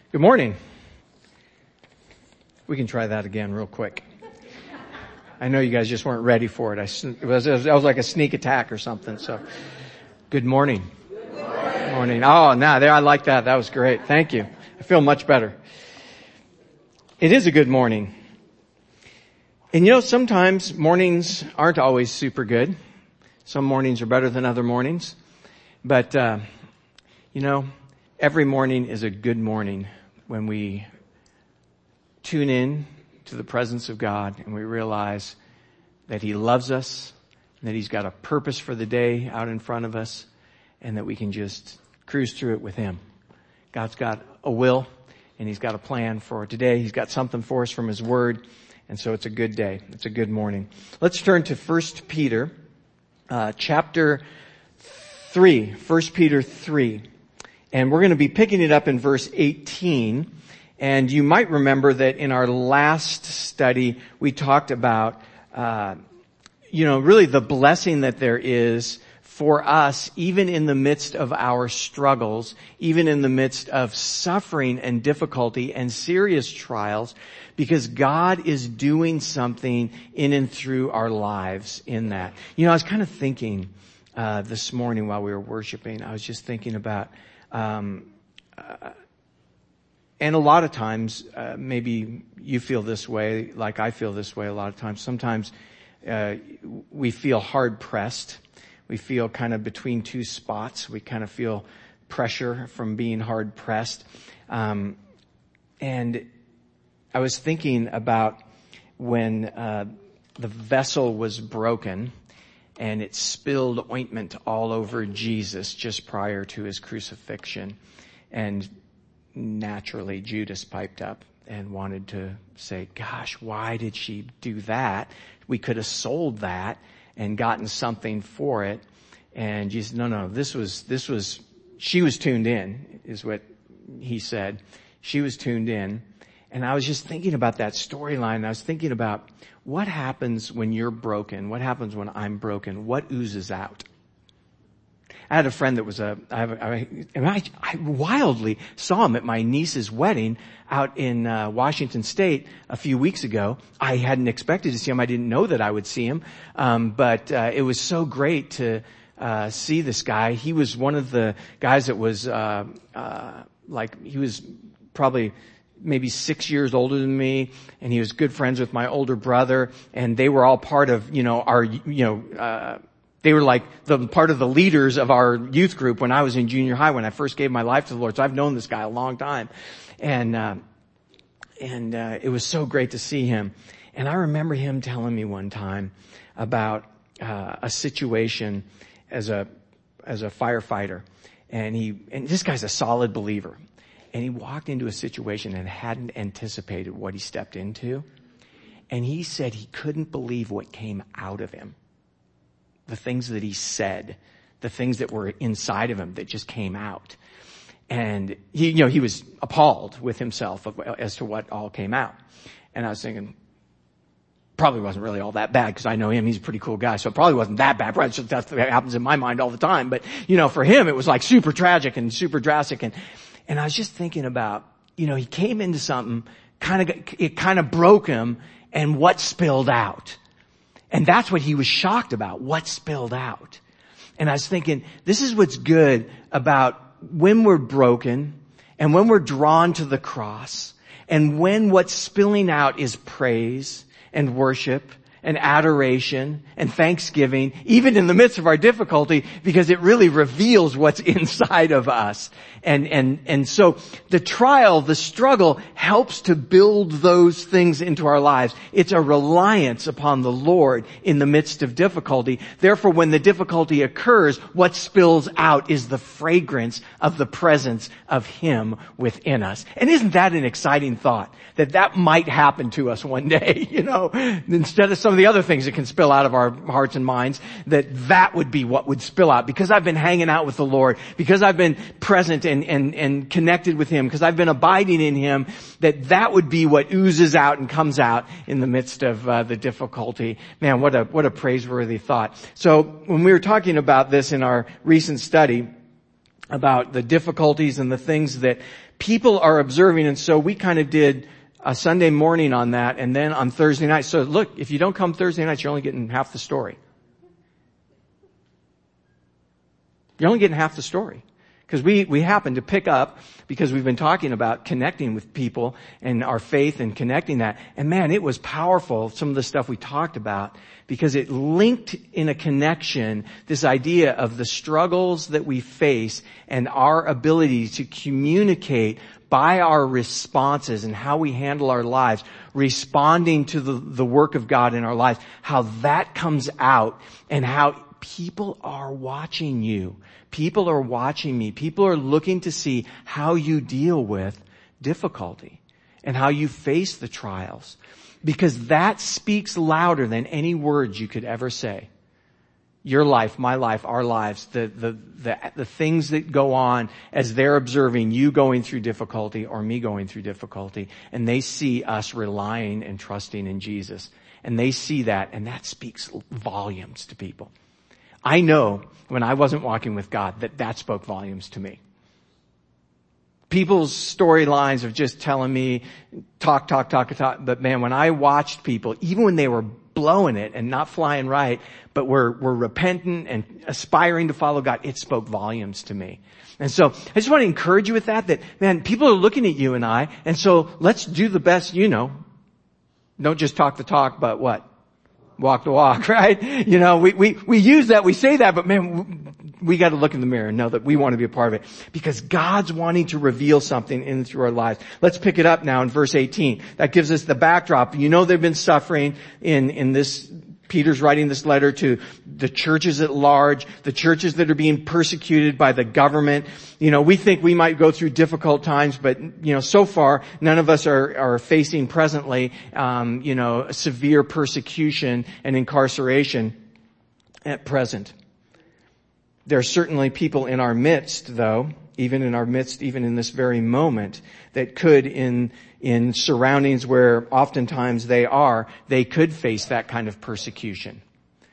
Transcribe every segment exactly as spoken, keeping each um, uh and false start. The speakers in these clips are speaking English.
Good morning. We can try that again real quick. I know you guys just weren't ready for it. I, it was, it was like a sneak attack or something. So, good morning. Good morning. morning. Oh, now there, I like that. That was great. Thank you. I feel much better. It is a good morning. And you know, sometimes mornings aren't always super good. Some mornings are better than other mornings. But, uh, you know, every morning is a good morning when we tune in to the presence of God and we realize that He loves us, and that He's got a purpose for the day out in front of us, and that we can just cruise through it with Him. God's got a will, and He's got a plan for today. He's got something for us from His Word, and so it's a good day. It's a good morning. Let's turn to First Peter, uh, chapter three. First Peter three. And we're going to be picking it up in verse eighteen. And you might remember that in our last study, we talked about, uh, you know, really the blessing that there is for us, even in the midst of our struggles, even in the midst of suffering and difficulty and serious trials, because God is doing something in and through our lives in that. You know, I was kind of thinking, uh, this morning while we were worshiping, I was just thinking about, Um, uh, and a lot of times, uh, maybe you feel this way, like I feel this way a lot of times. Sometimes, uh, we feel hard pressed. We feel kind of between two spots. We kind of feel pressure from being hard pressed. Um, and I was thinking about when, uh, the vessel was broken, and it spilled ointment all over Jesus just prior to His crucifixion. And naturally, Judas piped up and wanted to say, gosh, why did she do that? We could have sold that and gotten something for it. And Jesus, no, no, this was, this was, she was tuned in, is what he said. She was tuned in. And I was just thinking about that storyline. I was thinking about what happens when you're broken? What happens when I'm broken? What oozes out? I had a friend that was a, I, I, I, I wildly saw him at my niece's wedding out in uh, Washington State a few weeks ago. I hadn't expected to see him. I didn't know that I would see him. Um, but uh, it was so great to uh, see this guy. He was one of the guys that was uh, uh, like, he was probably maybe six years older than me, and he was good friends with my older brother, and they were all part of, you know, our, you know, uh, they were like the part of the leaders of our youth group when I was in junior high, when I first gave my life to the Lord. So I've known this guy a long time. And, uh, and, uh, it was so great to see him. And I remember him telling me one time about, uh, a situation as a, as a firefighter. And he, and this guy's a solid believer. And he walked into a situation and hadn't anticipated what he stepped into. And he said he couldn't believe what came out of him. The things that he said, the things that were inside of him that just came out. And he, you know, he was appalled with himself as to what all came out. And I was thinking, probably wasn't really all that bad, because I know him. He's a pretty cool guy. So it probably wasn't that bad. Probably just that happens in my mind all the time. But, you know, for him, it was like super tragic and super drastic. And, And I was just thinking about, you know, he came into something, kind of, it kind of broke him, and what spilled out. And that's what he was shocked about, what spilled out. And I was thinking, this is what's good about when we're broken, and when we're drawn to the cross, and when what's spilling out is praise and worship and adoration and thanksgiving, even in the midst of our difficulty, because it really reveals what's inside of us. And, and, and so the trial, the struggle helps to build those things into our lives. It's a reliance upon the Lord in the midst of difficulty. Therefore, when the difficulty occurs, what spills out is the fragrance of the presence of Him within us. And isn't that an exciting thought? That that might happen to us one day, you know, instead of some of the other things that can spill out of our hearts and minds, that that would be what would spill out. Because I've been hanging out with the Lord, because I've been present and, and, and connected with Him, because I've been abiding in Him, that that would be what oozes out and comes out in the midst of uh, the difficulty. Man, what a, what a praiseworthy thought. So when we were talking about this in our recent study, about the difficulties and the things that people are observing, and so we kind of did a Sunday morning on that, and then on Thursday night. So look, if you don't come Thursday nights, you're only getting half the story. You're only getting half the story. Because we, we happen to pick up, because we've been talking about connecting with people and our faith and connecting that. And man, it was powerful, some of the stuff we talked about, because it linked in a connection this idea of the struggles that we face and our ability to communicate by our responses and how we handle our lives, responding to the, the work of God in our lives, how that comes out and how people are watching you. People are watching me. People are looking to see how you deal with difficulty and how you face the trials, because that speaks louder than any words you could ever say. Your life, my life, our lives, the, the, the, the things that go on as they're observing you going through difficulty or me going through difficulty, and they see us relying and trusting in Jesus. And they see that, and that speaks volumes to people. I know when I wasn't walking with God that that spoke volumes to me. People's storylines of just telling me, talk, talk, talk, talk. But man, when I watched people, even when they were blowing it and not flying right, but were, were repentant and aspiring to follow God, it spoke volumes to me. And so I just want to encourage you with that, that man, people are looking at you and I, and so let's do the best, you know. Don't just talk the talk, but what? Walk the walk, right? You know, we, we, we use that, we say that, but man, we got to look in the mirror and know that we want to be a part of it, because God's wanting to reveal something in and through our lives. Let's pick it up now in verse eighteen. That gives us the backdrop. You know, they've been suffering in, in this, Peter's writing this letter to the churches at large, the churches that are being persecuted by the government. You know, we think we might go through difficult times, but, you know, so far, none of us are, are facing presently, um, you know, severe persecution and incarceration at present. There are certainly people in our midst, though, even in our midst, even in this very moment, that could, in in surroundings where oftentimes they are, they could face that kind of persecution.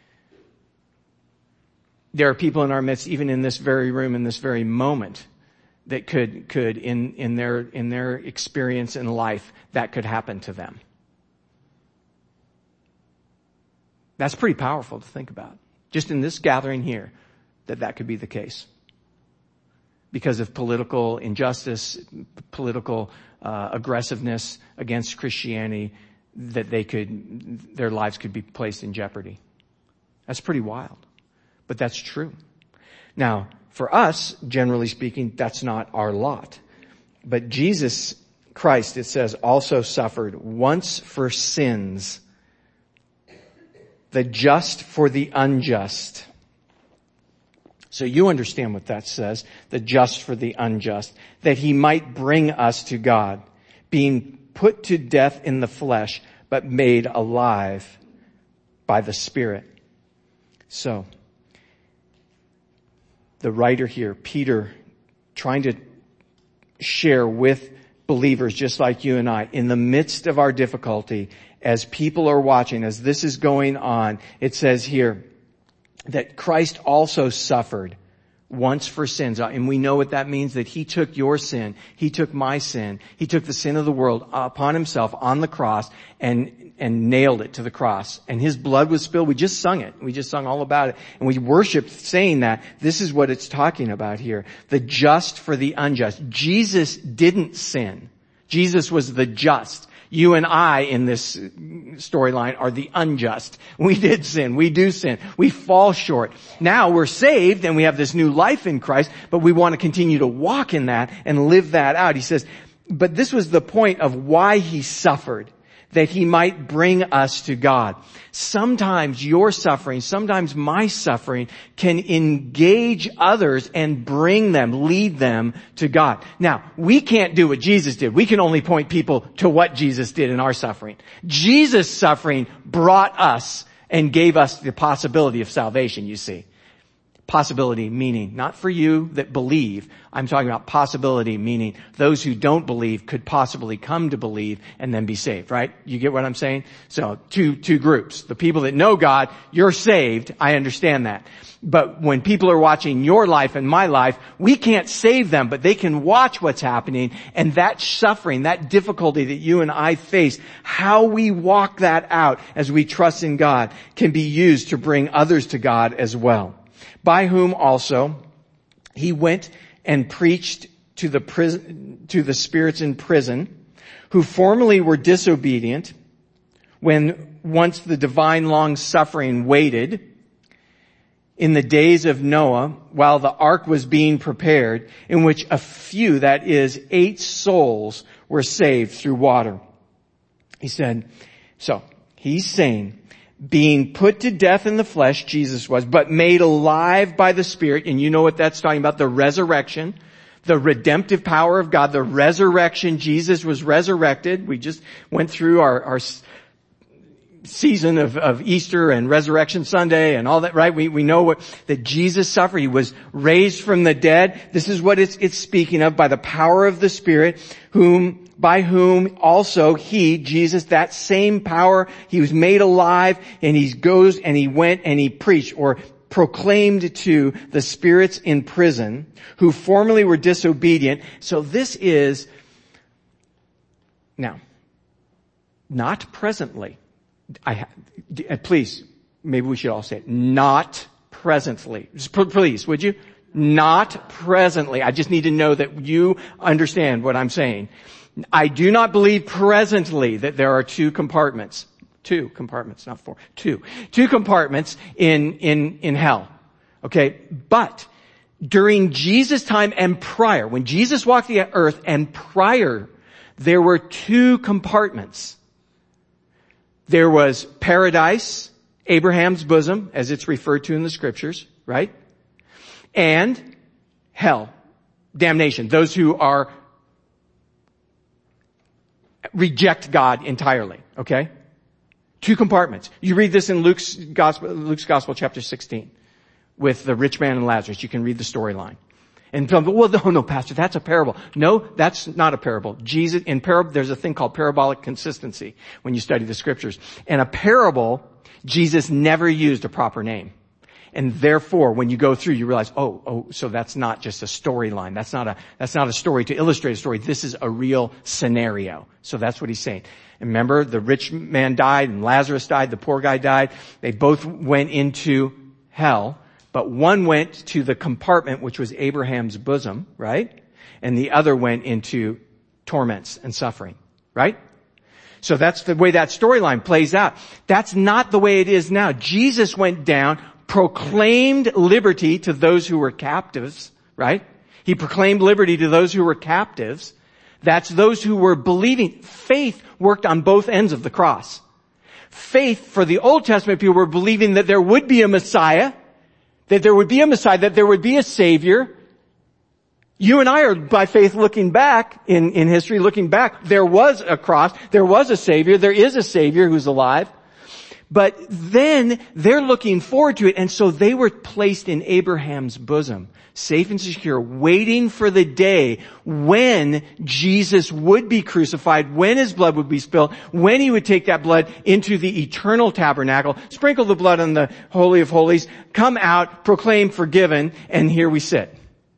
There are people in our midst, even in this very room, in this very moment, that could, could in, in their, in their experience in life, that could happen to them. That's pretty powerful to think about. Just in this gathering here, that that could be the case. Because of political injustice, political uh, aggressiveness against Christianity, that they could, their lives could be placed in jeopardy. That's pretty wild. But that's true. Now, for us, generally speaking, that's not our lot. But Jesus Christ, it says, also suffered once for sins, the just for the unjust. So you understand what that says, the just for the unjust, that he might bring us to God, being put to death in the flesh, but made alive by the Spirit. So, the writer here, Peter, trying to share with believers just like you and I, in the midst of our difficulty, as people are watching, as this is going on, it says here, that Christ also suffered once for sins. And we know what that means, that he took your sin. He took my sin. He took the sin of the world upon himself on the cross and, and nailed it to the cross. And his blood was spilled. We just sung it. We just sung all about it. And we worshiped saying that. This is what it's talking about here. The just for the unjust. Jesus didn't sin. Jesus was the just. You and I in this storyline are the unjust. We did sin. We do sin. We fall short. Now we're saved and we have this new life in Christ, but we want to continue to walk in that and live that out. He says, but this was the point of why he suffered, that he might bring us to God. Sometimes your suffering, sometimes my suffering can engage others and bring them, lead them to God. Now, we can't do what Jesus did. We can only point people to what Jesus did in our suffering. Jesus' suffering brought us and gave us the possibility of salvation, you see. Possibility meaning, not for you that believe. I'm talking about possibility meaning those who don't believe could possibly come to believe and then be saved, right? You get what I'm saying? So two, two groups. The people that know God, you're saved. I understand that. But when people are watching your life and my life, we can't save them, but they can watch what's happening, and that suffering, that difficulty that you and I face, how we walk that out as we trust in God can be used to bring others to God as well. By whom also he went and preached to the prison, to the spirits in prison, who formerly were disobedient, when once the divine long suffering waited in the days of Noah, while the ark was being prepared, in which a few, that is, eight souls, were saved through water. He said, so he's saying, being put to death in the flesh, Jesus was, but made alive by the Spirit. And you know what that's talking about, the resurrection, the redemptive power of God, the resurrection. Jesus was resurrected. We just went through our, our season of, of Easter and Resurrection Sunday and all that, right? We, we know what, that Jesus suffered. He was raised from the dead. This is what it's, it's speaking of, by the power of the Spirit, whom, by whom also he, Jesus, that same power, he was made alive, and he goes and he went and he preached or proclaimed to the spirits in prison who formerly were disobedient. So this is, now, not presently. I, please, maybe we should all say it. Not presently. Just please, would you? Not presently. I just need to know that you understand what I'm saying. I do not believe presently that there are two compartments. Two compartments, not four. Two. Two compartments in, in, in hell. Okay? But during Jesus' time and prior, when Jesus walked the earth and prior, there were two compartments. There was paradise, Abraham's bosom, as it's referred to in the scriptures, right? And hell, damnation, those who are reject God entirely, okay? Two compartments. You read this in Luke's Gospel, Luke's Gospel chapter sixteen with the rich man and Lazarus. You can read the storyline. And some, well, no, no, Pastor, that's a parable. No, that's not a parable. Jesus, in parable, there's a thing called parabolic consistency when you study the scriptures. And a parable, Jesus never used a proper name. And therefore, when you go through, you realize, oh, oh, so that's not just a storyline. That's not a, that's not a story to illustrate a story. This is a real scenario. So that's what he's saying. And remember, the rich man died and Lazarus died, the poor guy died. They both went into hell. But one went to the compartment, which was Abraham's bosom, right? And the other went into torments and suffering, right? So that's the way that storyline plays out. That's not the way it is now. Jesus went down, proclaimed liberty to those who were captives, right? He proclaimed liberty to those who were captives. That's those who were believing. Faith worked on both ends of the cross. Faith for the Old Testament people were believing that there would be a Messiah, that there would be a Messiah, that there would be a Savior. You and I are, by faith, looking back in, in history, looking back. There was a cross. There was a Savior. There is a Savior who's alive. But then they're looking forward to it. And so they were placed in Abraham's bosom, safe and secure, waiting for the day when Jesus would be crucified, when his blood would be spilled, when he would take that blood into the eternal tabernacle, sprinkle the blood on the Holy of Holies, come out, proclaim forgiven, and here we sit.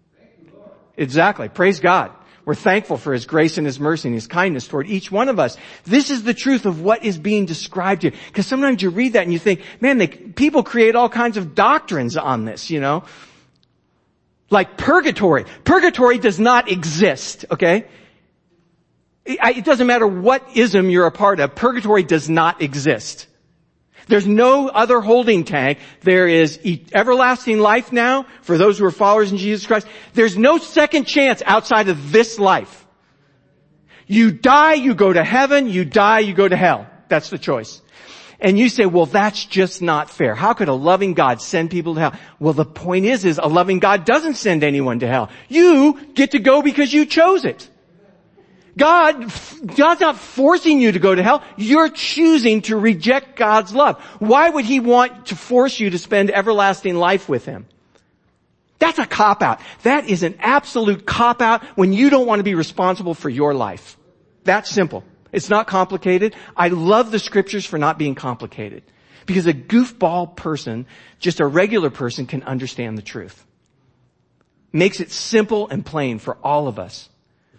Exactly. Praise God. We're thankful for his grace and his mercy and his kindness toward each one of us. This is the truth of what is being described here. Because sometimes you read that and you think, man, they, people create all kinds of doctrines on this, you know. Like purgatory. Purgatory does not exist, okay? It, it doesn't matter what ism you're a part of. Purgatory does not exist. There's no other holding tank. There is everlasting life now for those who are followers in Jesus Christ. There's no second chance outside of this life. You die, you go to heaven. You die, you go to hell. That's the choice. And you say, well, that's just not fair. How could a loving God send people to hell? Well, the point is, is a loving God doesn't send anyone to hell. You get to go because you chose it. God, God's not forcing you to go to hell. You're choosing to reject God's love. Why would he want to force you to spend everlasting life with him? That's a cop-out. That is an absolute cop-out when you don't want to be responsible for your life. That's simple. It's not complicated. I love the scriptures for not being complicated. Because a goofball person, just a regular person, can understand the truth. Makes it simple and plain for all of us.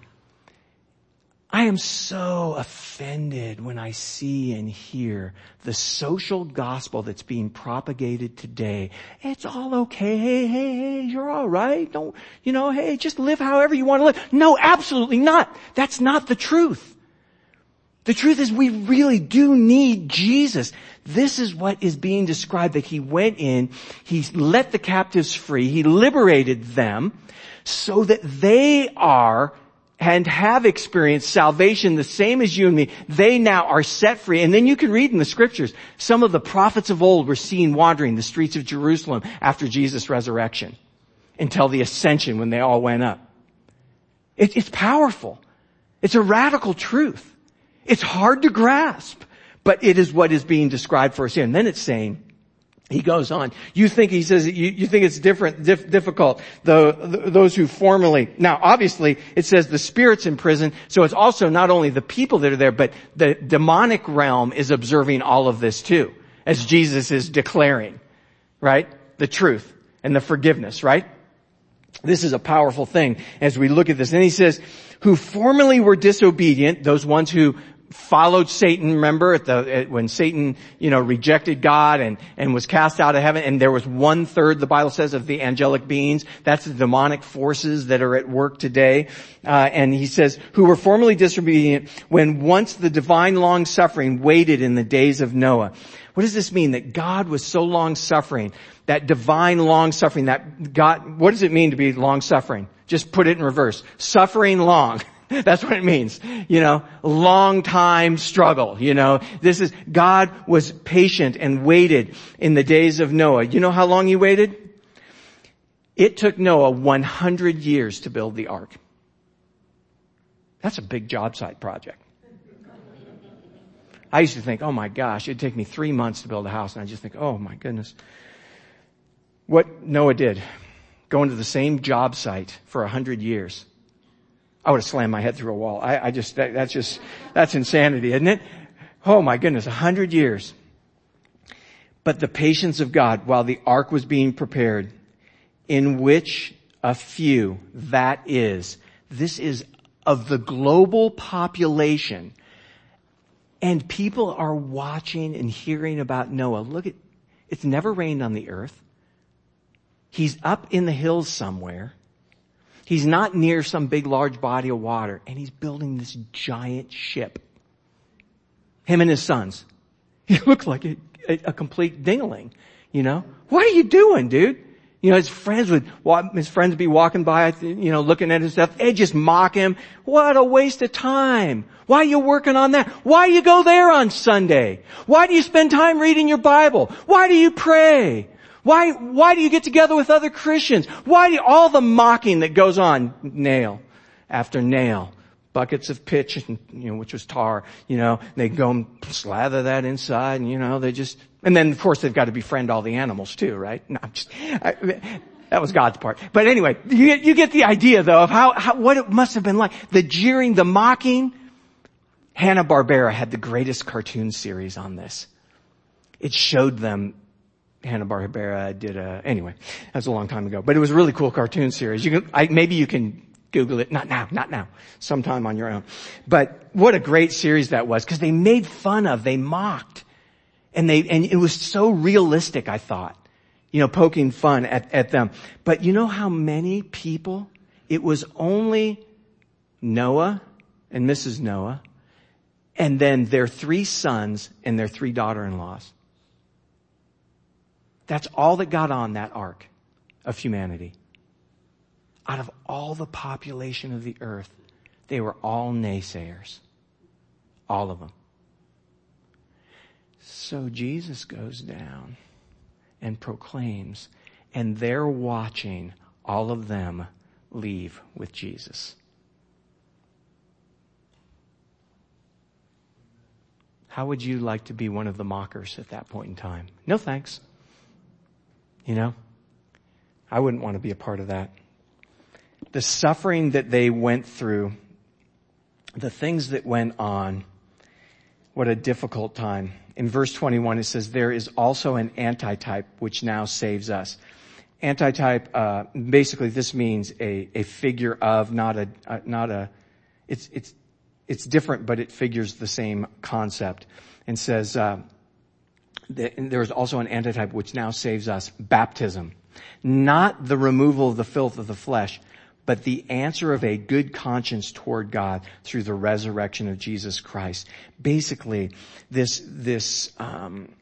I am so offended when I see and hear the social gospel that's being propagated today. It's all okay. Hey, hey, hey, you're all right. Don't, you know, hey, just live however you want to live. No, absolutely not. That's not the truth. The truth is we really do need Jesus. This is what is being described, that he went in, he let the captives free, he liberated them so that they are and have experienced salvation the same as you and me. They now are set free. And then you can read in the scriptures, some of the prophets of old were seen wandering the streets of Jerusalem after Jesus' resurrection until the ascension when they all went up. It, it's powerful. It's a radical truth. It's hard to grasp, but it is what is being described for us here. And then it's saying, he goes on, you think, he says, you, you think it's different, dif- difficult, the, the, those who formerly, now obviously it says the spirit's in prison, so it's also not only the people that are there, but the demonic realm is observing all of this too, as Jesus is declaring, right? The truth and the forgiveness, right? This is a powerful thing as we look at this. And he says, who formerly were disobedient, those ones who followed Satan, remember at the, at, when Satan, you know, rejected God and, and was cast out of heaven, and there was one third, the Bible says, of the angelic beings. That's the demonic forces that are at work today. Uh, and he says, who were formerly disobedient when once the divine long suffering waited in the days of Noah. What does this mean? That God was so long suffering, that divine long suffering, that God, what does it mean to be long suffering? Just put it in reverse. Suffering long. That's what it means. You know, long time struggle. You know, this is, God was patient and waited in the days of Noah. You know how long he waited? It took Noah one hundred years to build the ark. That's a big job site project. I used to think, oh my gosh, it'd take me three months to build a house. And I just think, oh my goodness. What Noah did, go into the same job site for a hundred years. I would have slammed my head through a wall. I, I just, that, that's just, that's insanity, isn't it? Oh my goodness, a hundred years. But the patience of God while the ark was being prepared, in which a few, that is, this is of the global population, and people are watching and hearing about Noah. Look at, it's never rained on the earth. He's up in the hills somewhere. He's not near some big, large body of water. And he's building this giant ship. Him and his sons. He looks like a, a, a complete dingling, you know. What are you doing, dude? You know, his friends would, his friends would be walking by, you know, looking at his stuff. They'd just mock him. What a waste of time. Why are you working on that? Why do you go there on Sunday? Why do you spend time reading your Bible? Why do you pray? Why, why do you get together with other Christians? Why do you, all the mocking that goes on, nail after nail, buckets of pitch, and, you know, which was tar, you know, they go and slather that inside, and, you know, they just, and then of course they've got to befriend all the animals too, right? No, I'm just, I, that was God's part. But anyway, you get, you get the idea though of how, how, what it must have been like. The jeering, the mocking. Hanna-Barbera had the greatest cartoon series on this. It showed them, Hanna-Barbera did a, anyway, that was a long time ago, but it was a really cool cartoon series. You can, I, maybe you can Google it. Not now, not now. Sometime on your own. But what a great series that was, because they made fun of, they mocked. And they, and it was so realistic, I thought. You know, poking fun at, at them. But you know how many people? It was only Noah and Missus Noah, and then their three sons and their three daughter-in-laws. That's all that got on that ark of humanity. Out of all the population of the earth, they were all naysayers. All of them. So Jesus goes down and proclaims, and they're watching all of them leave with Jesus. How would you like to be one of the mockers at that point in time? No thanks. You know, I wouldn't want to be a part of that. The suffering that they went through, the things that went on, what a difficult time. In verse twenty-one, it says, there is also an antitype which now saves us. Antitype, uh, basically this means a, a figure of, not a, uh, not a, it's, it's, it's different, but it figures the same concept. And says, uh, that there is also an antitype which now saves us, baptism. Not the removal of the filth of the flesh, but the answer of a good conscience toward God through the resurrection of Jesus Christ. Basically, this, this, um,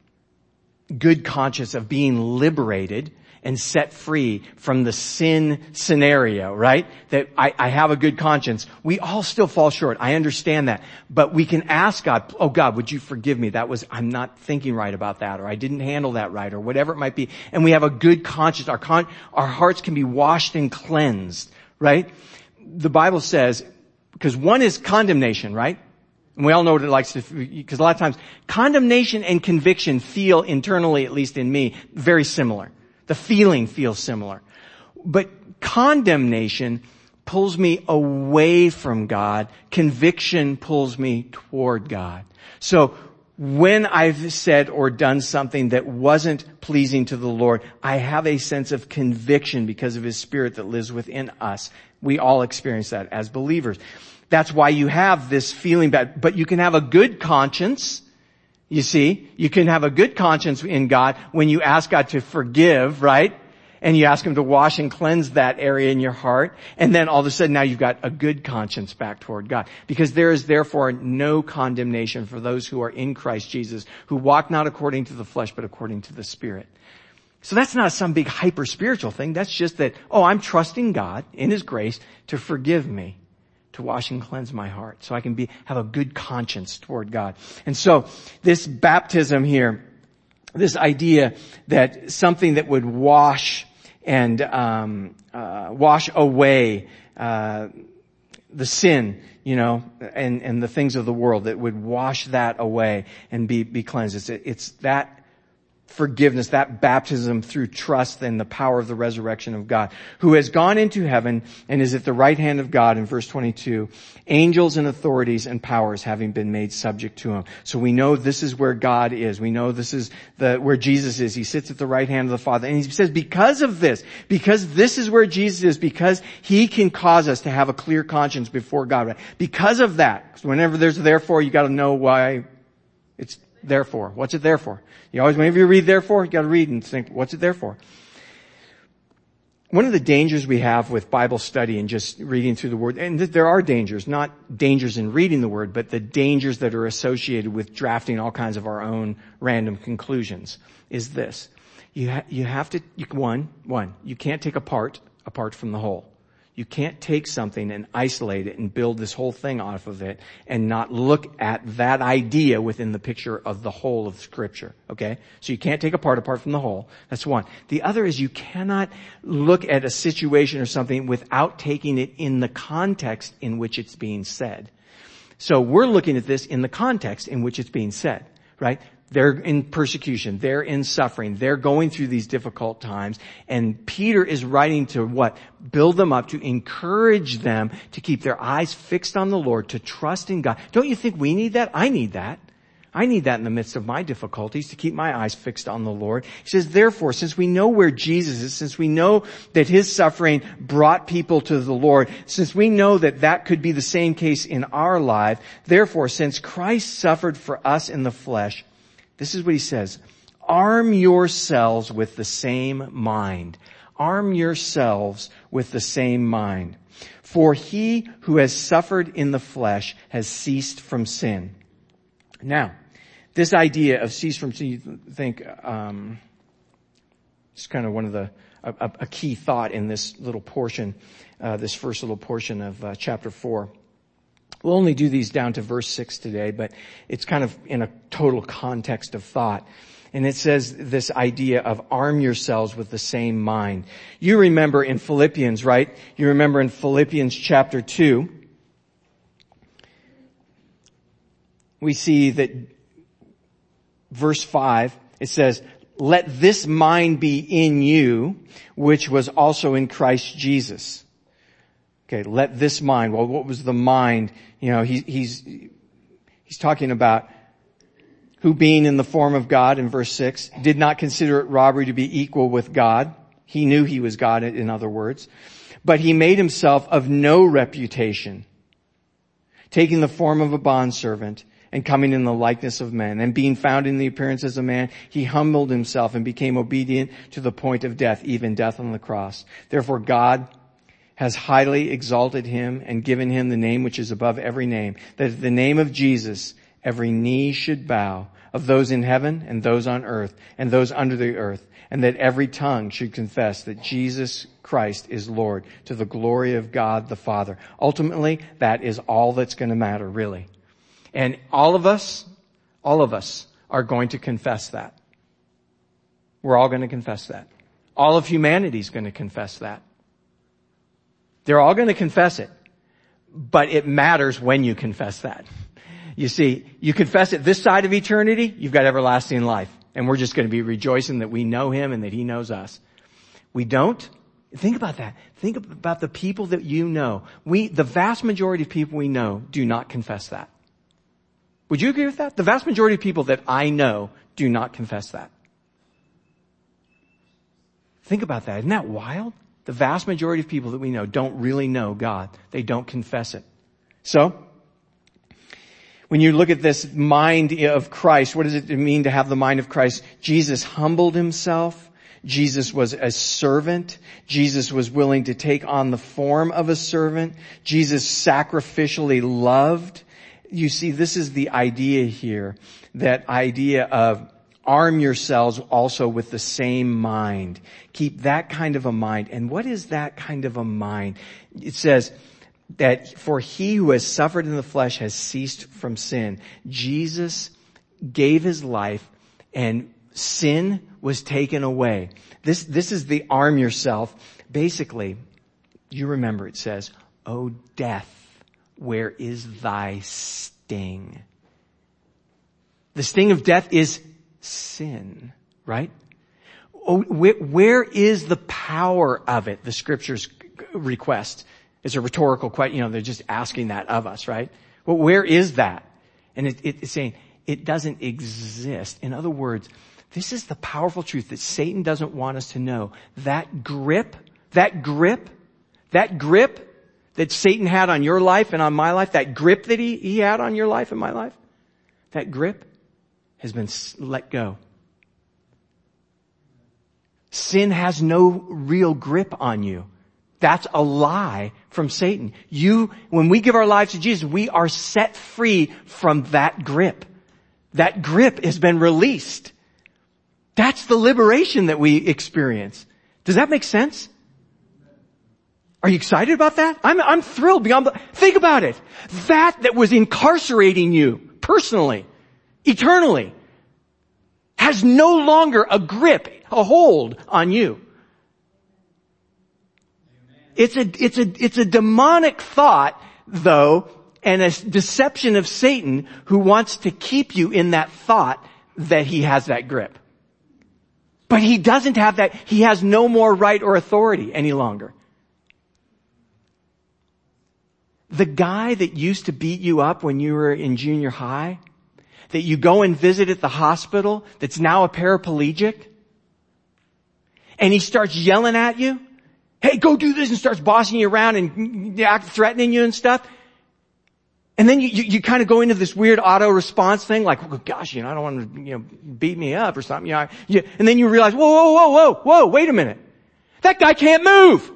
good conscience of being liberated and set free from the sin scenario, right? That I, I have a good conscience. We all still fall short. I understand that. But we can ask God, oh God, would you forgive me? That was, I'm not thinking right about that, or I didn't handle that right, or whatever it might be. And we have a good conscience. Our con, our hearts can be washed and cleansed, right? The Bible says, because one is condemnation, right? And we all know what it likes to, because a lot of times condemnation and conviction feel internally, at least in me, very similar. The feeling feels similar. But condemnation pulls me away from God. Conviction pulls me toward God. So when I've said or done something that wasn't pleasing to the Lord, I have a sense of conviction because of His Spirit that lives within us. We all experience that as believers. That's why you have this feeling bad. But you can have a good conscience. You see, you can have a good conscience in God when you ask God to forgive, right? And you ask Him to wash and cleanse that area in your heart. And then all of a sudden now you've got a good conscience back toward God. Because there is therefore no condemnation for those who are in Christ Jesus, who walk not according to the flesh, but according to the Spirit. So that's not some big hyper spiritual thing. That's just that, oh, I'm trusting God in His grace to forgive me, to wash and cleanse my heart, so I can be, have a good conscience toward God. And so this baptism here, this idea that something that would wash and um uh wash away uh the sin, you know, and and the things of the world, that would wash that away and be be cleansed. It's, it's that forgiveness, that baptism through trust in the power of the resurrection of God, who has gone into heaven and is at the right hand of God in verse twenty-two, angels and authorities and powers having been made subject to Him. So we know this is where God is. We know this is the, where Jesus is. He sits at the right hand of the Father. And He says because of this, because this is where Jesus is, because He can cause us to have a clear conscience before God, right? Because of that, whenever there's a therefore, you gotta know why it's therefore. What's it there for? You always, whenever you read therefore, you gotta read and think, what's it there for? One of the dangers we have with Bible study and just reading through the Word, and there are dangers, not dangers in reading the Word, but the dangers that are associated with drafting all kinds of our own random conclusions, is this. You, ha- you have to, you, one, one, you can't take a part apart from the whole. You can't take something and isolate it and build this whole thing off of it and not look at that idea within the picture of the whole of Scripture. Okay? So you can't take a part apart from the whole. That's one. The other is you cannot look at a situation or something without taking it in the context in which it's being said. So we're looking at this in the context in which it's being said, right? They're in persecution. They're in suffering. They're going through these difficult times. And Peter is writing to what? Build them up, to encourage them to keep their eyes fixed on the Lord, to trust in God. Don't you think we need that? I need that. I need that in the midst of my difficulties, to keep my eyes fixed on the Lord. He says, therefore, since we know where Jesus is, since we know that His suffering brought people to the Lord, since we know that that could be the same case in our life, therefore, since Christ suffered for us in the flesh, this is what he says, arm yourselves with the same mind. Arm yourselves with the same mind. For he who has suffered in the flesh has ceased from sin. Now, this idea of cease from sin, you think, um, it's kind of one of the, a, a key thought in this little portion, uh, this first little portion of uh, chapter four. We'll only do these down to verse six today, but it's kind of in a total context of thought. And it says this idea of arm yourselves with the same mind. You remember in Philippians, right? You remember in Philippians chapter two, we see that verse five, it says, let this mind be in you, which was also in Christ Jesus. Okay, let this mind. Well, what was the mind? You know, he, he's, he's talking about who being in the form of God in verse six, did not consider it robbery to be equal with God. He knew he was God, in other words. But he made himself of no reputation, taking the form of a bondservant and coming in the likeness of men. And being found in the appearance as a man, he humbled himself and became obedient to the point of death, even death on the cross. Therefore God has highly exalted him and given him the name which is above every name, that at the name of Jesus every knee should bow, of those in heaven and those on earth and those under the earth, and that every tongue should confess that Jesus Christ is Lord, to the glory of God the Father. Ultimately, that is all that's going to matter, really. And all of us, all of us are going to confess that. We're all going to confess that. All of humanity is going to confess that. They're all going to confess it. But it matters when you confess that. You see, you confess it this side of eternity, you've got everlasting life. And we're just going to be rejoicing that we know him and that he knows us. We don't? Think about that. Think about the people that you know. We, the vast majority of people we know do not confess that. Would you agree with that? The vast majority of people that I know do not confess that. Think about that. Isn't that wild? The vast majority of people that we know don't really know God. They don't confess it. So, when you look at this mind of Christ, what does it mean to have the mind of Christ? Jesus humbled himself. Jesus was a servant. Jesus was willing to take on the form of a servant. Jesus sacrificially loved. You see, this is the idea here, that idea of arm yourselves also with the same mind. Keep that kind of a mind. And what is that kind of a mind? It says that for he who has suffered in the flesh has ceased from sin. Jesus gave his life and sin was taken away. This, this is the arm yourself. Basically, you remember it says, "O death, where is thy sting?" The sting of death is sin, right? Oh, where, where is the power of it? The scriptures request. It's a rhetorical question. You know, they're just asking that of us, right? Well, where is that? And it, it, it's saying it doesn't exist. In other words, this is the powerful truth that Satan doesn't want us to know. That grip, that grip, that grip that Satan had on your life and on my life, that grip that he, he had on your life and my life, that grip has been let go. Sin has no real grip on you. That's a lie from Satan. You, when we give our lives to Jesus, we are set free from that grip. That grip has been released. That's the liberation that we experience. Does that make sense? Are you excited about that? I'm, I'm thrilled beyond, think about it. That that was incarcerating you personally, eternally, has no longer a grip, a hold on you. It's a, it's a, it's a demonic thought, though, and a deception of Satan who wants to keep you in that thought that he has that grip. But he doesn't have that. He has no more right or authority any longer. The guy that used to beat you up when you were in junior high, that you go and visit at the hospital, that's now a paraplegic, and he starts yelling at you, "Hey, go do this," and starts bossing you around and act threatening you and stuff. And then you, you, you kind of go into this weird auto response thing, like, "Oh, gosh, you know, I don't want to, you know, beat me up or something." You know, you, and then you realize, whoa, whoa, whoa, whoa, whoa, wait a minute. That guy can't move.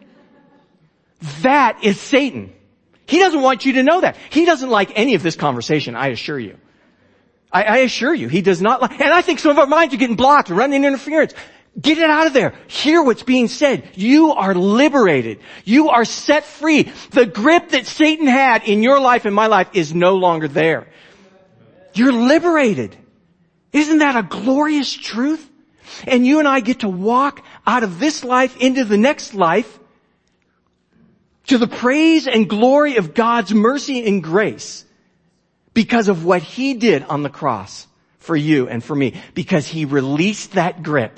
That is Satan. He doesn't want you to know that. He doesn't like any of this conversation, I assure you. I, I assure you, he does not like, and I think some of our minds are getting blocked and running interference. Get it out of there. Hear what's being said. You are liberated. You are set free. The grip that Satan had in your life and my life is no longer there. You're liberated. Isn't that a glorious truth? And you and I get to walk out of this life into the next life to the praise and glory of God's mercy and grace because of what he did on the cross for you and for me because he released that grip.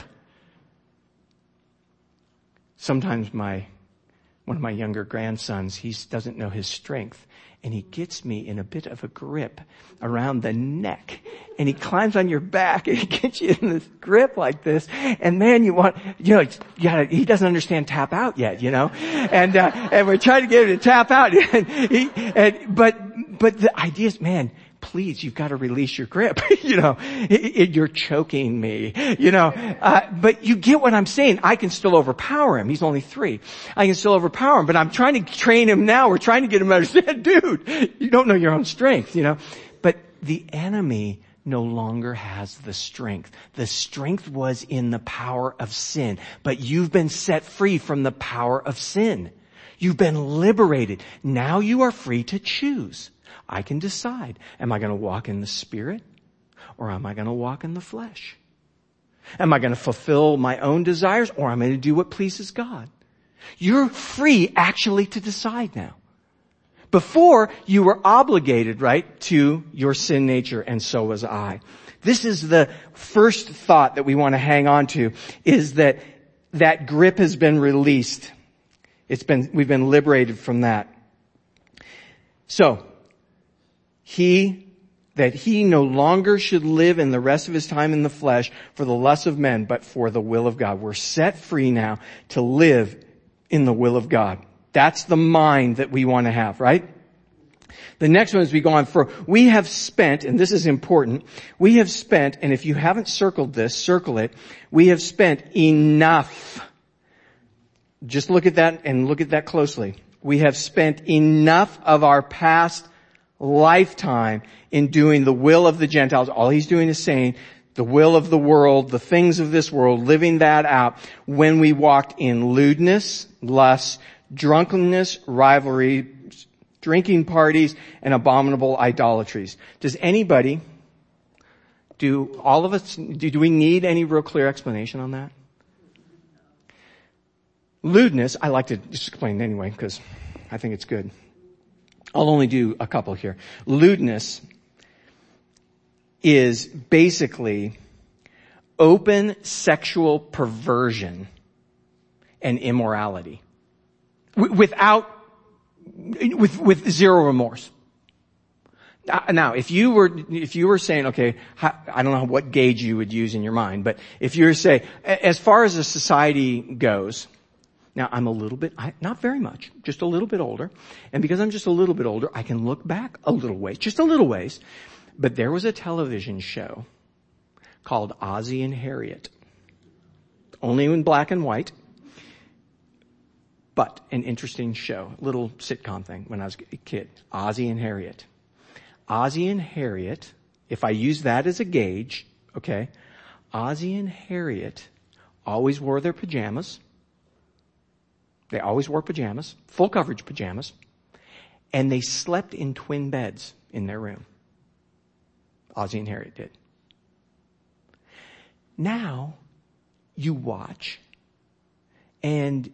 Sometimes my, one of my younger grandsons, he doesn't know his strength. And he gets me in a bit of a grip around the neck. And he climbs on your back and he gets you in this grip like this. And man, you want, you know, you gotta, he doesn't understand tap out yet, you know. And, uh, and we're trying to get him to tap out. And he, and, but, but the idea is, man, please, you've got to release your grip. you know, it, it, you're choking me, you know, uh, but you get what I'm saying. I can still overpower him. He's only three. I can still overpower him, but I'm trying to train him now. We're trying to get him to understand, dude, you don't know your own strength, you know, but the enemy no longer has the strength. The strength was in the power of sin, but you've been set free from the power of sin. You've been liberated. Now you are free to choose. I can decide, am I going to walk in the Spirit or am I going to walk in the flesh? Am I going to fulfill my own desires or am I going to do what pleases God? You're free actually to decide now. Before, you were obligated, right, to your sin nature, and so was I. This is the first thought that we want to hang on to, is that that grip has been released. It's been, we've been liberated from that. So, He, that he no longer should live in the rest of his time in the flesh for the lusts of men, but for the will of God. We're set free now to live in the will of God. That's the mind that we want to have, right? The next one as we go on, for we have spent, and this is important, we have spent, and if you haven't circled this, circle it, we have spent enough. Just look at that and look at that closely. We have spent enough of our past lifetime in doing the will of the Gentiles. All he's doing is saying the will of the world, the things of this world, living that out when we walked in lewdness, lust, drunkenness, rivalry, drinking parties, and abominable idolatries. Does anybody, do all of us, do, do we need any real clear explanation on that? Lewdness, I like to just explain anyway because I think it's good. I'll only do a couple here. Lewdness is basically open sexual perversion and immorality without, with, with zero remorse. Now, if you were, if you were saying, okay, I don't know what gauge you would use in your mind, but if you were to say, as far as a society goes, now, I'm a little bit, not very much, just a little bit older. And because I'm just a little bit older, I can look back a little ways, just a little ways. But there was a television show called Ozzie and Harriet. Only in black and white. But an interesting show, little sitcom thing when I was a kid. Ozzie and Harriet. Ozzie and Harriet, if I use that as a gauge, okay, Ozzie and Harriet always wore their pajamas. They always wore pajamas, full coverage pajamas, and they slept in twin beds in their room. Ozzie and Harriet did. Now, you watch, and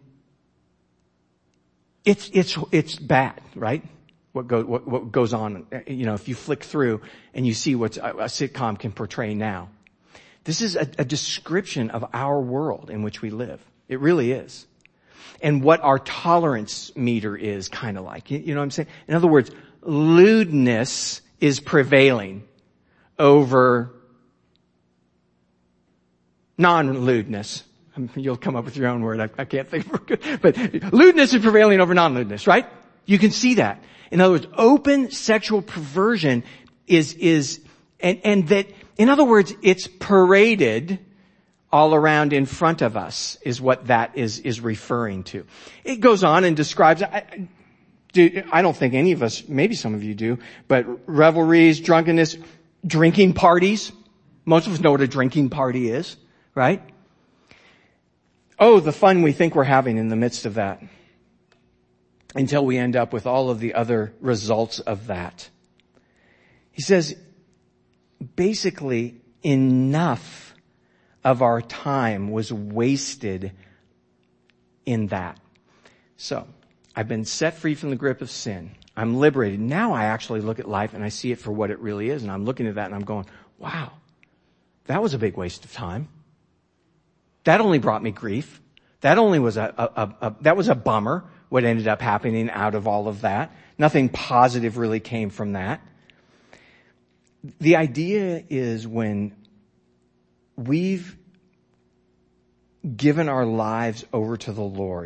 it's, it's, it's bad, right? What, go, what, what goes on, you know, if you flick through and you see what a, a sitcom can portray now. This is a, a description of our world in which we live. It really is. And what our tolerance meter is kind of like. You, you know what I'm saying? In other words, lewdness is prevailing over non-lewdness. You'll come up with your own word. I, I can't think of it. But lewdness is prevailing over non-lewdness, right? You can see that. In other words, open sexual perversion is, is, and, and that, in other words, it's paraded all around in front of us is what that is, is referring to. It goes on and describes, I, do, I don't think any of us, maybe some of you do, but revelries, drunkenness, drinking parties. Most of us know what a drinking party is, right? Oh, the fun we think we're having in the midst of that. Until we end up with all of the other results of that. He says, basically, enough of our time was wasted in that. So, I've been set free from the grip of sin. I'm liberated. Now I actually look at life and I see it for what it really is. And I'm looking at that and I'm going, wow, That was a big waste of time. That only brought me grief. That only was a, a, a, a that was a bummer, what ended up happening out of all of that. Nothing positive really came from that. The idea is when we've given our lives over to the Lord.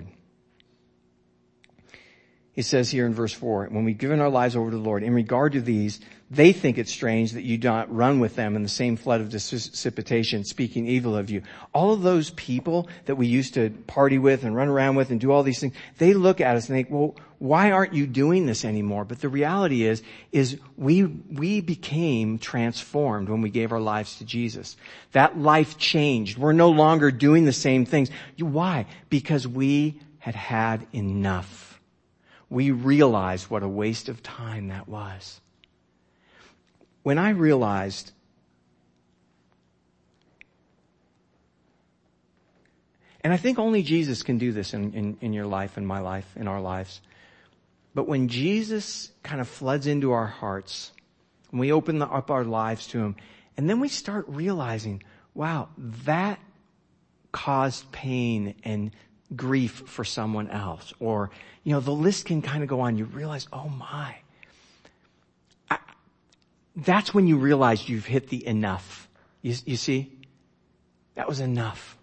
It says here in verse four, when we've given our lives over to the Lord, in regard to these, they think it strange that you do not run with them in the same flood of dissipation, speaking evil of you. All of those people that we used to party with and run around with and do all these things, they look at us and think, well, why aren't you doing this anymore? But the reality is, is we, we became transformed when we gave our lives to Jesus. That life changed. We're no longer doing the same things. Why? Because we had had enough. We realized what a waste of time that was. When I realized and I think only Jesus can do this in, in, in your life, in my life, in our lives. But when Jesus kind of floods into our hearts, and we open the, up our lives to Him, and then we start realizing, wow, that caused pain and grief for someone else. Or, you know, the list can kind of go on. You realize, oh my. I, that's when you realize you've hit the enough. You, you see? That was enough.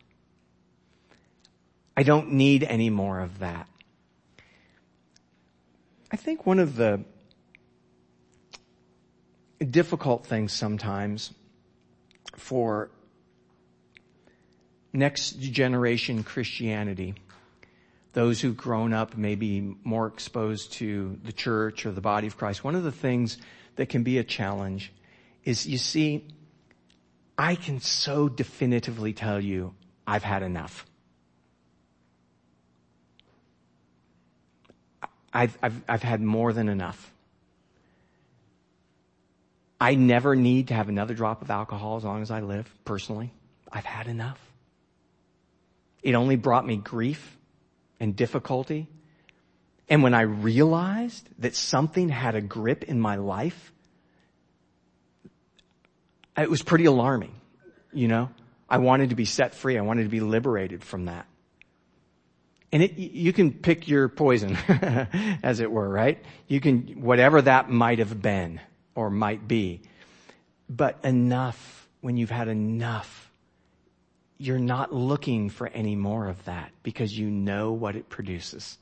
I don't need any more of that. I think one of the difficult things sometimes for next generation Christianity, those who've grown up maybe more exposed to the church or the body of Christ, one of the things that can be a challenge is, you see, I can so definitively tell you I've had enough. I've, I've, I've had more than enough. I never need to have another drop of alcohol as long as I live, personally. I've had enough. It only brought me grief and difficulty. And when I realized that something had a grip in my life, it was pretty alarming, you know. I wanted to be set free. I wanted to be liberated from that. And it, you can pick your poison, as it were, right? You can, whatever that might have been or might be. But enough, when you've had enough, you're not looking for any more of that because you know what it produces.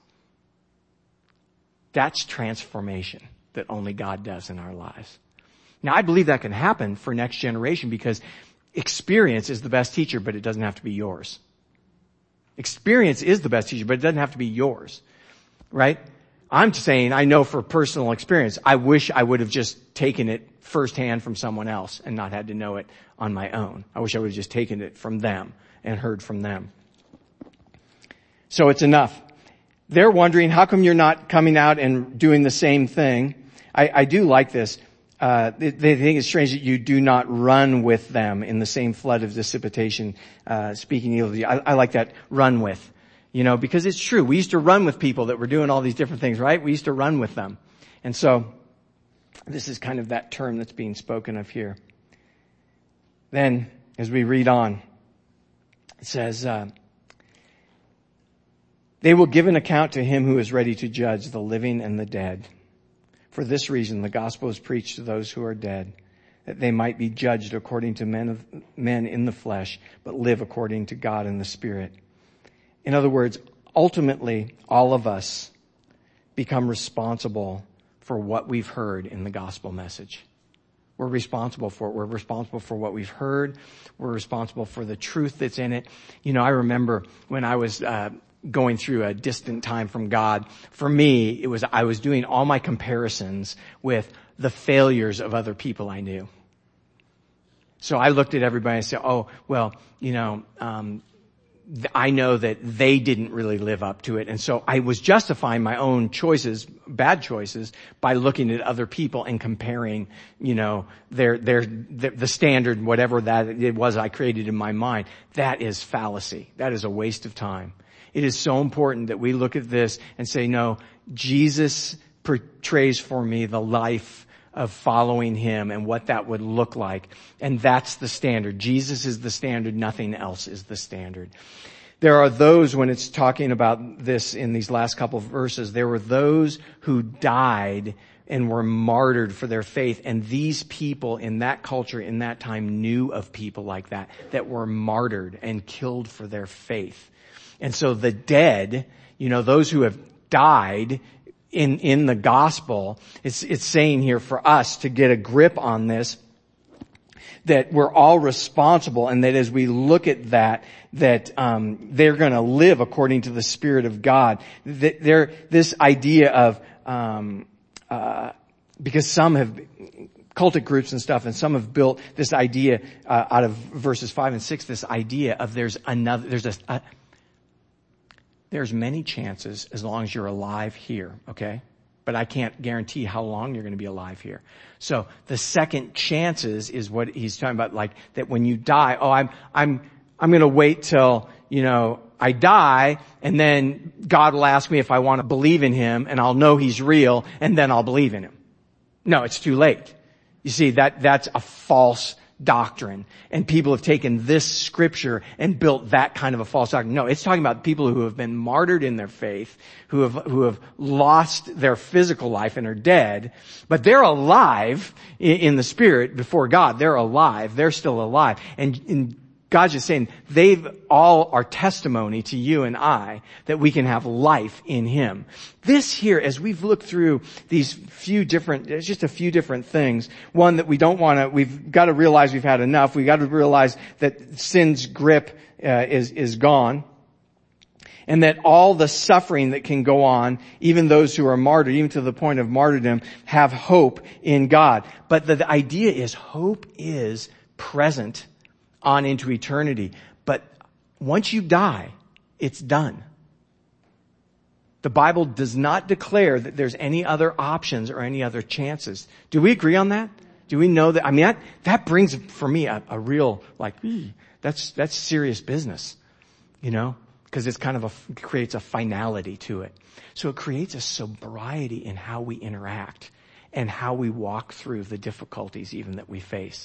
That's transformation that only God does in our lives. Now, I believe that can happen for next generation because experience is the best teacher, but it doesn't have to be yours. Experience is the best teacher, but it doesn't have to be yours, right? I'm saying, I know for personal experience, I wish I would have just taken it firsthand from someone else and not had to know it on my own. I wish I would have just taken it from them and heard from them. So it's enough. They're wondering, how come you're not coming out and doing the same thing? I, I do like this. Uh, they, they think it's strange that you do not run with them in the same flood of dissipation, uh, speaking evil of you. I, I like that, run with. You know, because it's true. We used to run with people that were doing all these different things, right? We used to run with them. And so, this is kind of that term that's being spoken of here. Then, as we read on, it says, uh, they will give an account to Him who is ready to judge the living and the dead. For this reason, the gospel is preached to those who are dead, that they might be judged according to men of, men in the flesh, but live according to God in the Spirit. In other words, ultimately, all of us become responsible for what we've heard in the gospel message. We're responsible for it. We're responsible for what we've heard. We're responsible for the truth that's in it. You know, I remember when I was uh going through a distant time from God, for me, it was, I was doing all my comparisons with the failures of other people I knew. So I looked at everybody and said, oh, well, you know, um, I know that they didn't really live up to it. And so I was justifying my own choices, bad choices, by looking at other people and comparing, you know, their, their, their, the standard, whatever that it was I created in my mind. That is fallacy. That is a waste of time. It is so important that we look at this and say, no, Jesus portrays for me the life of following him and what that would look like. And that's the standard. Jesus is the standard. Nothing else is the standard. There are those, when it's talking about this in these last couple of verses, there were those who died and were martyred for their faith. And these people in that culture, in that time, knew of people like that, that were martyred and killed for their faith. And so the dead, you know, those who have died in, in the gospel, it's, it's saying here for us to get a grip on this, that we're all responsible, and that as we look at that, that um they're going to live according to the Spirit of God. That they're, this idea of um uh because some have cultic groups and stuff, and some have built this idea uh, out of verses five and six. This idea of there's another, there's a, a there's many chances as long as you're alive here, okay? But I can't guarantee how long you're going to be alive here. So the second chances is what he's talking about, like that when you die, oh, I'm, I'm, I'm going to wait till, you know, I die, and then God will ask me if I want to believe in him, and I'll know he's real, and then I'll believe in him. No, it's too late. You see, that, that's a false doctrine. And people have taken this scripture and built that kind of a false doctrine. No, it's talking about people who have been martyred in their faith, who have, who have lost their physical life and are dead, but they're alive in, in the Spirit before God. They're alive. They're still alive. And, and God's just saying they've all are testimony to you and I that we can have life in him. This here, as we've looked through these few different, there's just a few different things. One, that we don't want to, we've got to realize we've had enough. We've got to realize that sin's grip uh, is, is gone. And that all the suffering that can go on, even those who are martyred, even to the point of martyrdom, have hope in God. But the, the idea is hope is present on into eternity. But once you die, it's done. The Bible does not declare that there's any other options or any other chances. Do we agree on that? Do we know that? I mean, that, that brings for me a, a real, like, that's, that's serious business, you know, because it's kind of a, creates a finality to it. So it creates a sobriety in how we interact and how we walk through the difficulties even that we face.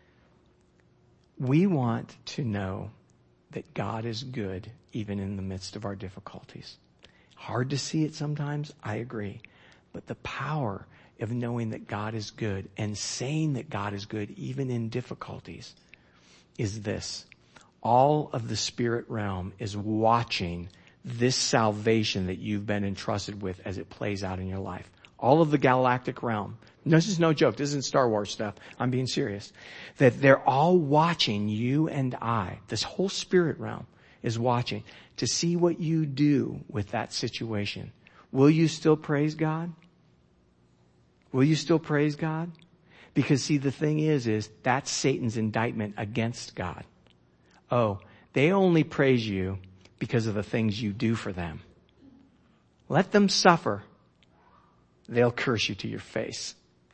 We want to know that God is good even in the midst of our difficulties. Hard to see it sometimes, I agree. But the power of knowing that God is good and saying that God is good even in difficulties is this. All of the spirit realm is watching this salvation that you've been entrusted with as it plays out in your life. All of the galactic realm. This is no joke. This isn't Star Wars stuff. I'm being serious. That they're all watching you and I. This whole spirit realm is watching to see what you do with that situation. Will you still praise God? Will you still praise God? Because see, the thing is, is that's Satan's indictment against God. Oh, they only praise you because of the things you do for them. Let them suffer. They'll curse you to your face.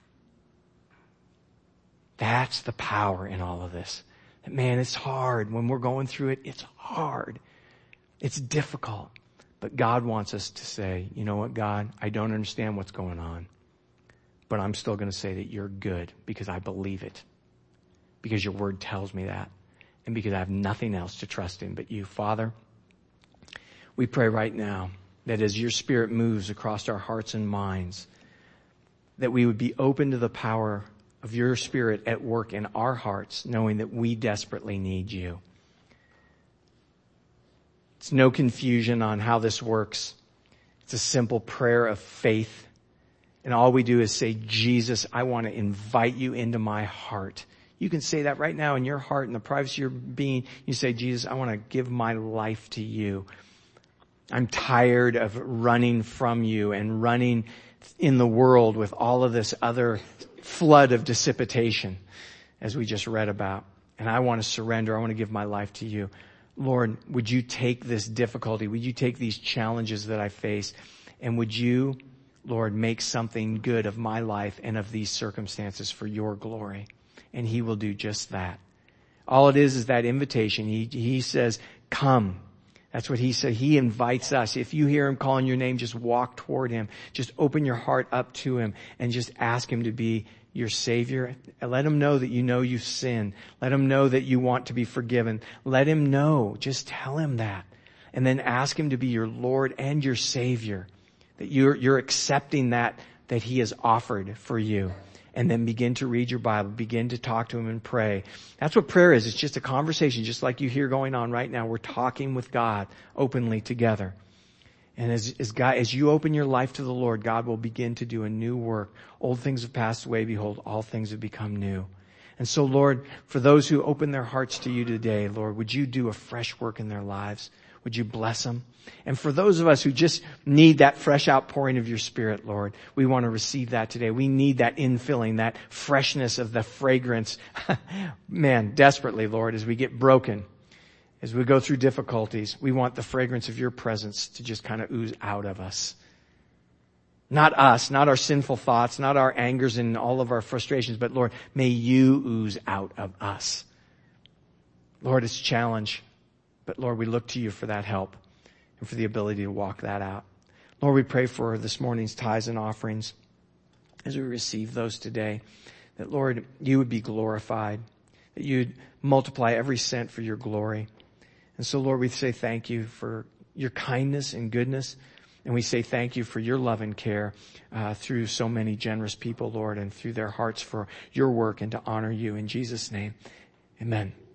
That's the power in all of this. Man, it's hard. When we're going through it, it's hard. It's difficult. But God wants us to say, you know what, God, I don't understand what's going on, but I'm still going to say that you're good because I believe it. Because your word tells me that. And because I have nothing else to trust in but you. Father, we pray right now that as your Spirit moves across our hearts and minds, that we would be open to the power of your Spirit at work in our hearts, knowing that we desperately need you. It's no confusion on how this works. It's a simple prayer of faith. And all we do is say, Jesus, I want to invite you into my heart. You can say that right now in your heart, in the privacy of your being. You say, Jesus, I want to give my life to you. I'm tired of running from you and running in the world with all of this other flood of dissipation, as we just read about. And I want to surrender. I want to give my life to you. Lord, would you take this difficulty? Would you take these challenges that I face? And would you, Lord, make something good of my life and of these circumstances for your glory? And he will do just that. All it is is that invitation. He, he says, come. That's what he said. He invites us. If you hear him calling your name, just walk toward him. Just open your heart up to him and just ask him to be your Savior. Let him know that you know you've sinned. Let him know that you want to be forgiven. Let him know. Just tell him that. And then ask him to be your Lord and your Savior. That you're, you're accepting that, that he has offered for you. And then begin to read your Bible. Begin to talk to him and pray. That's what prayer is. It's just a conversation, just like you hear going on right now. We're talking with God openly together. And as, as God, as you open your life to the Lord, God will begin to do a new work. Old things have passed away. Behold, all things have become new. And so, Lord, for those who open their hearts to you today, Lord, would you do a fresh work in their lives? Would you bless them? And for those of us who just need that fresh outpouring of your Spirit, Lord, we want to receive that today. We need that infilling, that freshness of the fragrance, man, desperately, Lord, as we get broken, as we go through difficulties. We want the fragrance of your presence to just kind of ooze out of us. Not us, not our sinful thoughts, not our angers and all of our frustrations, but Lord, may you ooze out of us. Lord, it's a challenge. But Lord, we look to you for that help and for the ability to walk that out. Lord, we pray for this morning's tithes and offerings as we receive those today. That Lord, you would be glorified. That you'd multiply every cent for your glory. And so Lord, we say thank you for your kindness and goodness. And we say thank you for your love and care uh, through so many generous people, Lord, and through their hearts for your work and to honor you. In Jesus' name, amen.